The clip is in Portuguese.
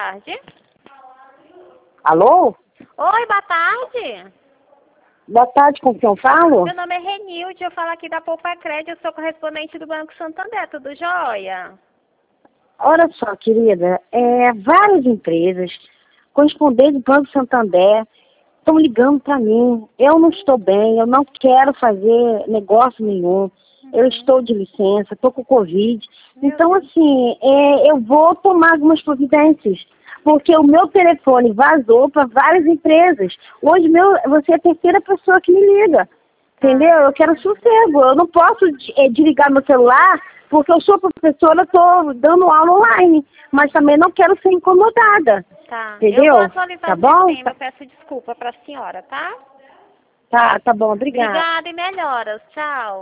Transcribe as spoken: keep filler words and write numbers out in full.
tarde. Alô? Oi, boa tarde. Boa tarde, com quem eu falo? Meu nome é Renilde, eu falo aqui da Poupa Crédito, eu sou correspondente do Banco Santander, tudo jóia? Olha só, querida, é, várias empresas, correspondentes do Banco Santander, estão ligando para mim. Eu não estou bem, eu não quero fazer negócio nenhum. Eu Uhum. estou de licença, estou com Covid. Meu Então, Deus. assim, é, eu vou tomar algumas providências. Porque o meu telefone vazou para várias empresas. Hoje meu, você é a terceira pessoa que me liga. Entendeu? Eu quero sossego. Eu não posso é, desligar meu celular porque eu sou professora, estou dando aula online. Mas também não quero ser incomodada. Tá, Entendeu? eu vou atualizar Tá o bom? sistema, eu peço desculpa para a senhora, tá? Tá, tá bom. Obrigada. Obrigada e melhoras, tchau.